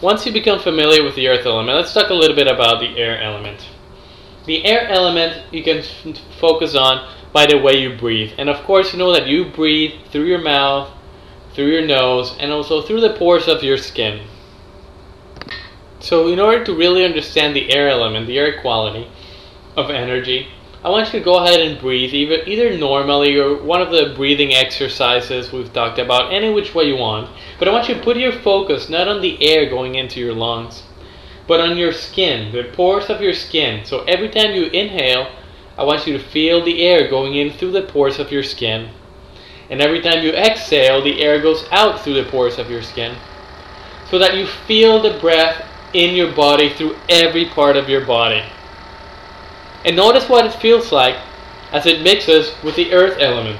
once you become familiar with the earth element, let's talk a little bit about the air element. The air element you can focus on by the way you breathe. And of course, you know that you breathe through your mouth, through your nose, and also through the pores of your skin. So in order to really understand the air element, the air quality of energy, I want you to go ahead and breathe either normally or one of the breathing exercises we've talked about, any which way you want. But I want you to put your focus not on the air going into your lungs, but on your skin, the pores of your skin. So every time you inhale, I want you to feel the air going in through the pores of your skin. And every time you exhale, the air goes out through the pores of your skin. So that you feel the breath in your body through every part of your body. And notice what it feels like as it mixes with the earth element.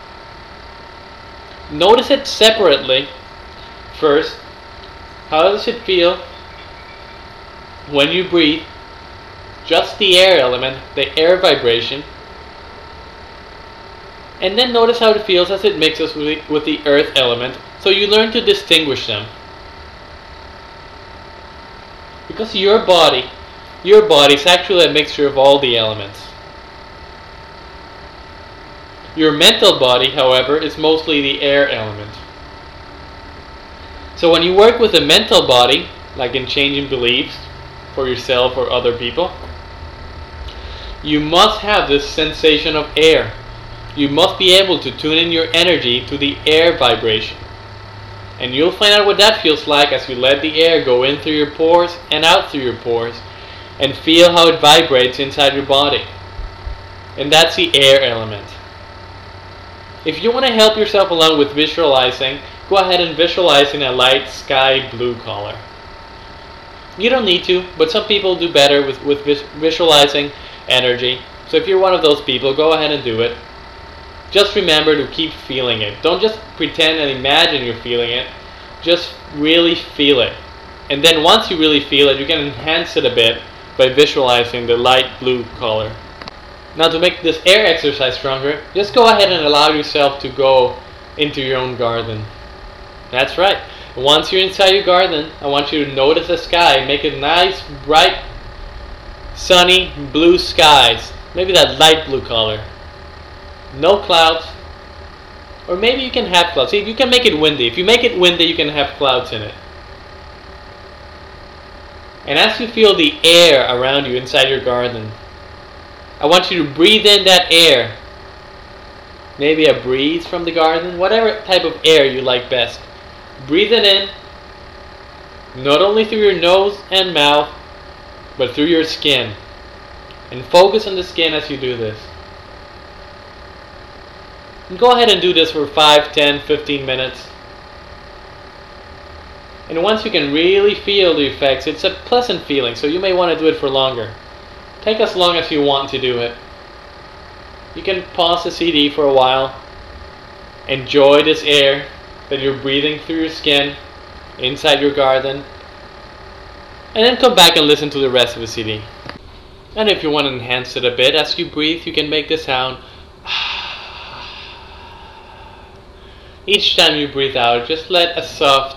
Notice it separately. First, how does it feel when you breathe? Just the air element, the air vibration. And then notice how it feels as it mixes with the earth element, so you learn to distinguish them. Because your body is actually a mixture of all the elements. Your mental body, however, is mostly the air element. So when you work with a mental body, like in changing beliefs for yourself or other people, you must have this sensation of air. You must be able to tune in your energy to the air vibration. And you'll find out what that feels like as you let the air go in through your pores and out through your pores, and feel how it vibrates inside your body. And that's the air element. If you want to help yourself along with visualizing, go ahead and visualize in a light sky blue color. You don't need to, but some people do better with visualizing energy. So if you're one of those people, go ahead and do it. Just remember to keep feeling it. Don't just pretend and imagine you're feeling it. Just really feel it. And then once you really feel it, you can enhance it a bit by visualizing the light blue color. Now to make this air exercise stronger, just go ahead and allow yourself to go into your own garden. That's right. Once you're inside your garden, I want you to notice the sky. Make it nice, bright, sunny blue skies. Maybe that light blue color. No clouds. Or maybe you can have clouds. See, you can make it windy. If you make it windy, you can have clouds in it. And as you feel the air around you inside your garden, I want you to breathe in that air. Maybe a breeze from the garden, whatever type of air you like best. Breathe it in, not only through your nose and mouth, but through your skin. And focus on the skin as you do this. And go ahead and do this for 5, 10, 15 minutes. And once you can really feel the effects, it's a pleasant feeling, so you may want to do it for longer. Take as long as you want to do it. You can pause the CD for a while. Enjoy this air that you're breathing through your skin, inside your garden. And then come back and listen to the rest of the CD. And if you want to enhance it a bit, as you breathe, you can make the sound. Each time you breathe out, just let a soft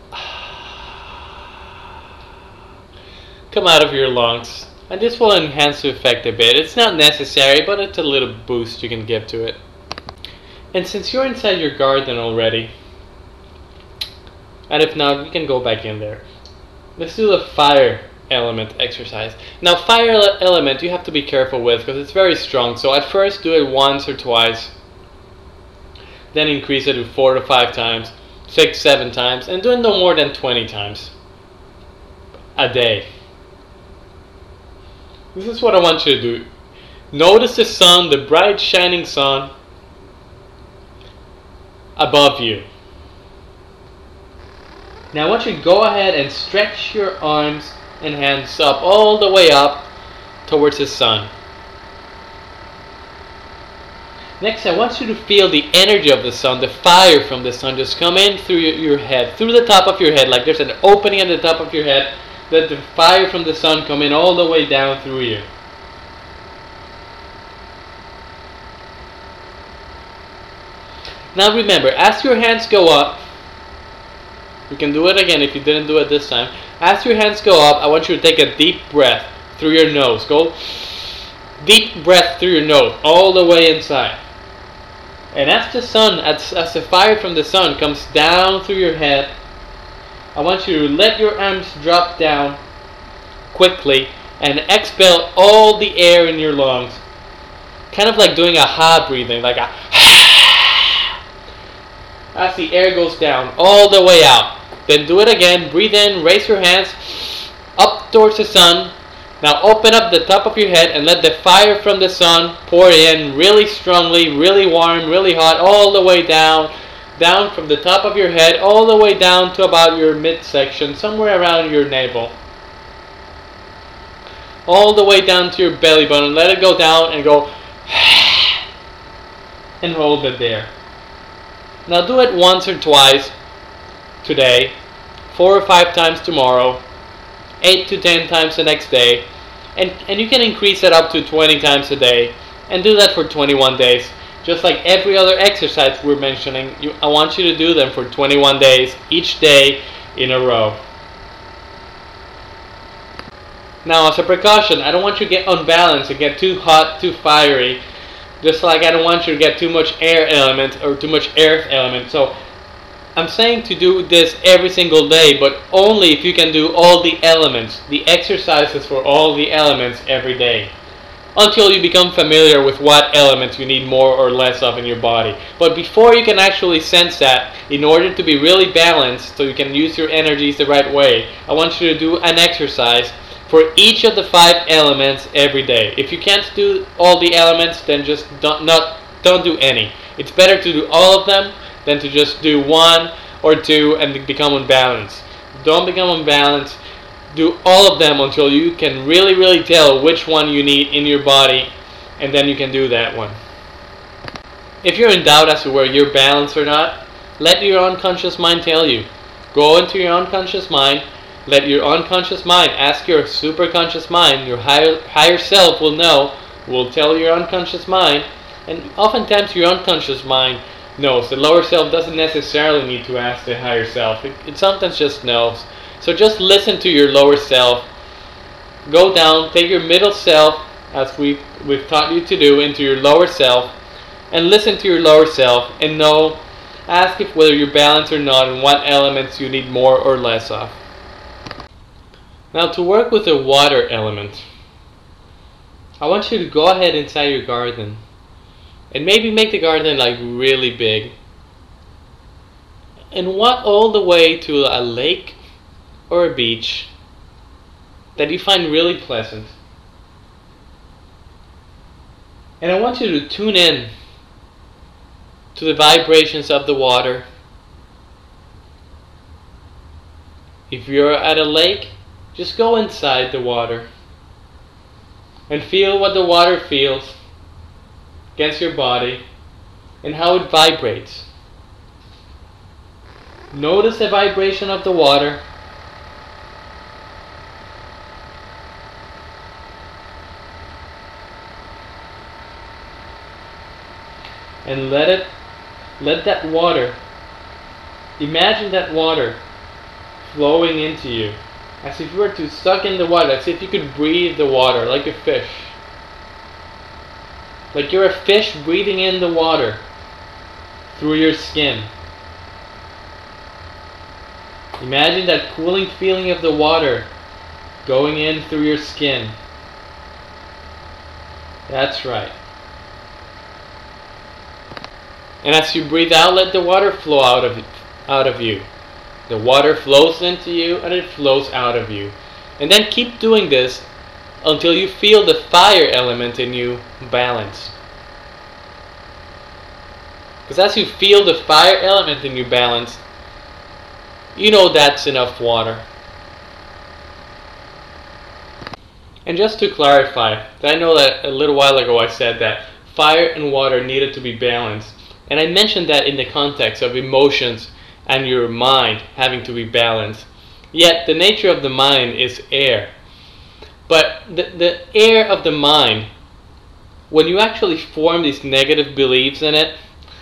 come out of your lungs, and this will enhance the effect a bit. It's not necessary, but it's a little boost you can give to it. And since you're inside your garden already, and if not, you can go back in there. Let's do the fire element exercise. Now fire element you have to be careful with because it's very strong, so at first do it once or twice, then increase it to 4 to 5 times, 6, 7 times, and do it no more than 20 times a day. This is what I want you to do. Notice the sun, the bright shining sun above you. Now I want you to go ahead and stretch your arms and hands up, all the way up towards the sun. Next, I want you to feel the energy of the sun, the fire from the sun just come in through your head, through the top of your head, like there's an opening at the top of your head. Let the fire from the sun come in all the way down through you. Now remember, as your hands go up, You can do it again if you didn't do it this time. As your hands go up, I want you to take a deep breath through your nose. Go deep breath through your nose, all the way inside. And as the sun, as the fire from the sun comes down through your head, I want you to let your arms drop down quickly and expel all the air in your lungs. Kind of like doing a ha breathing, like a as the air goes down all the way out. Then do it again. Breathe in, raise your hands up towards the sun. Now open up the top of your head and let the fire from the sun pour in really strongly, really warm, really hot, all the way down. Down from the top of your head all the way down to about your midsection, somewhere around your navel. All the way down to your belly button. And let it go down and go and hold it there. Now do it once or twice today, 4 or 5 times tomorrow, 8 to 10 times the next day, and you can increase it up to 20 times a day, and do that for 21 days. Just like every other exercise we're mentioning, I want you to do them for 21 days, each day in a row. Now, as a precaution, I don't want you to get unbalanced and get too hot, too fiery. Just like I don't want you to get too much air element or too much earth element. So I'm saying to do this every single day, but only if you can do all the elements, the exercises for all the elements every day, until you become familiar with what elements you need more or less of in your body. But before you can actually sense that, in order to be really balanced, so you can use your energies the right way, I want you to do an exercise for each of the 5 elements every day. If you can't do all the elements, then just don't do any. It's better to do all of them than to just do 1 or 2 and become unbalanced. Don't become unbalanced. Do all of them until you can really tell which one you need in your body, and then you can do that one. If you're in doubt as to whether you're balanced or not, let your unconscious mind tell you. Go into your unconscious mind. Let your unconscious mind ask your superconscious mind. Your higher self will tell your unconscious mind, and oftentimes your unconscious mind knows. The lower self doesn't necessarily need to ask the higher self. It sometimes just knows. So just listen to your lower self. Go down, take your middle self, as we've taught you to do, into your lower self, and listen to your lower self and know, ask if whether you're balanced or not and what elements you need more or less of. Now, to work with the water element, I want you to go ahead inside your garden and maybe make the garden like really big and walk all the way to a lake or a beach that you find really pleasant. And I want you to tune in to the vibrations of the water. If you're at a lake, just go inside the water and feel what the water feels against your body and how it vibrates. Notice the vibration of the water. And let that water, imagine that water flowing into you, as if you were to suck in the water, as if you could breathe the water like a fish. Like you're a fish breathing in the water through your skin. Imagine that cooling feeling of the water going in through your skin. That's right. And as you breathe out, let the water flow out of you. The water flows into you and it flows out of you. And then keep doing this until you feel the fire element in you balance. Because as you feel the fire element in you balance, you know that's enough water. And just to clarify, I know that a little while ago I said that fire and water needed to be balanced. And I mentioned that in the context of emotions and your mind having to be balanced. Yet the nature of the mind is air. But the air of the mind, when you actually form these negative beliefs in it,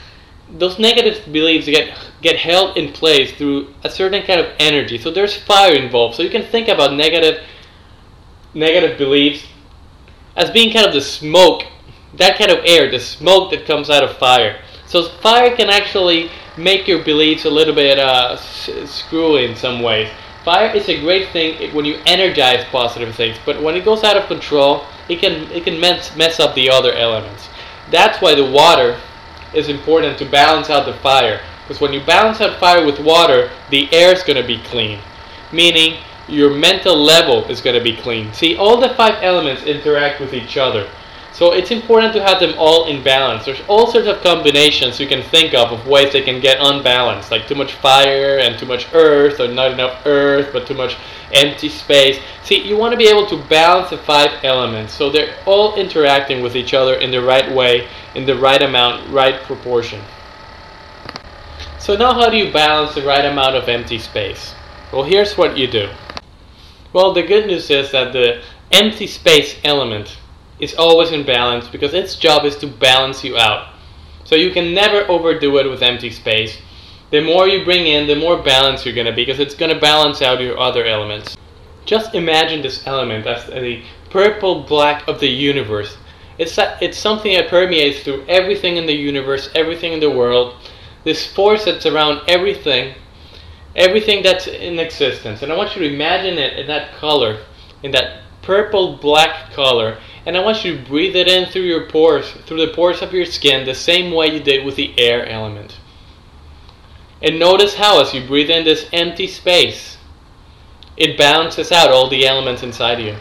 those negative beliefs get held in place through a certain kind of energy. So there's fire involved. So you can think about negative beliefs as being kind of the smoke, that kind of air, the smoke that comes out of fire. So fire can actually make your beliefs a little bit screwy in some ways. Fire is a great thing when you energize positive things, but when it goes out of control, it can mess up the other elements. That's why the water is important to balance out the fire. Because when you balance out fire with water, the air is going to be clean. Meaning, your mental level is going to be clean. See, all the 5 elements interact with each other. So it's important to have them all in balance. There's all sorts of combinations you can think of ways they can get unbalanced. Like too much fire and too much earth, or not enough earth but too much empty space. See, you want to be able to balance the 5 elements so they're all interacting with each other in the right way, in the right amount, right proportion. So now how do you balance the right amount of empty space? Well, here's what you do. Well, the good news is that the empty space element is always in balance because its job is to balance you out. So you can never overdo it with empty space. The more you bring in, the more balanced you're going to be because it's going to balance out your other elements. Just imagine this element as the purple black of the universe. It's something that permeates through everything in the universe, everything in the world. This force that's around everything that's in existence. And I want you to imagine it in that color, in that purple black color. And I want you to breathe it in through your pores, through the pores of your skin, the same way you did with the air element. And notice how as you breathe in this empty space, it balances out all the elements inside you.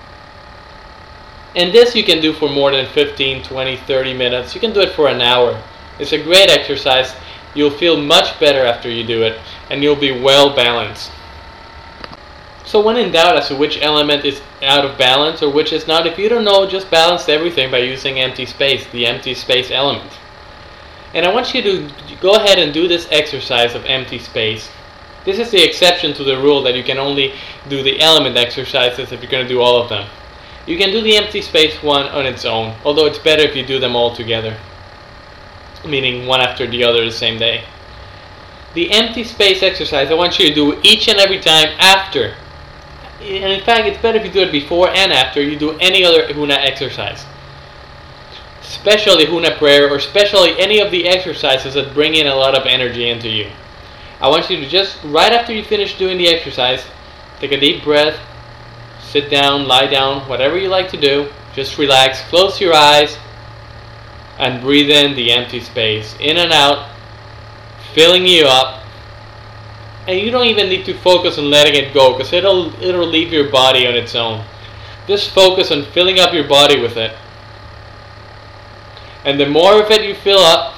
And this you can do for more than 15, 20, 30 minutes. You can do it for an hour. It's a great exercise. You'll feel much better after you do it, and you'll be well balanced. So when in doubt as to which element is out of balance or which is not, if you don't know, just balance everything by using empty space, the empty space element. And I want you to go ahead and do this exercise of empty space. This is the exception to the rule that you can only do the element exercises if you're going to do all of them. You can do the empty space one on its own, although it's better if you do them all together, meaning one after the other the same day. The empty space exercise I want you to do each and every time after. And in fact, it's better if you do it before and after you do any other Huna exercise. Especially Huna prayer, or especially any of the exercises that bring in a lot of energy into you. I want you to just, right after you finish doing the exercise, take a deep breath, sit down, lie down, whatever you like to do. Just relax, close your eyes, and breathe in the empty space, in and out, filling you up. And you don't even need to focus on letting it go, because it'll leave your body on its own. Just focus on filling up your body with it. And the more of it you fill up,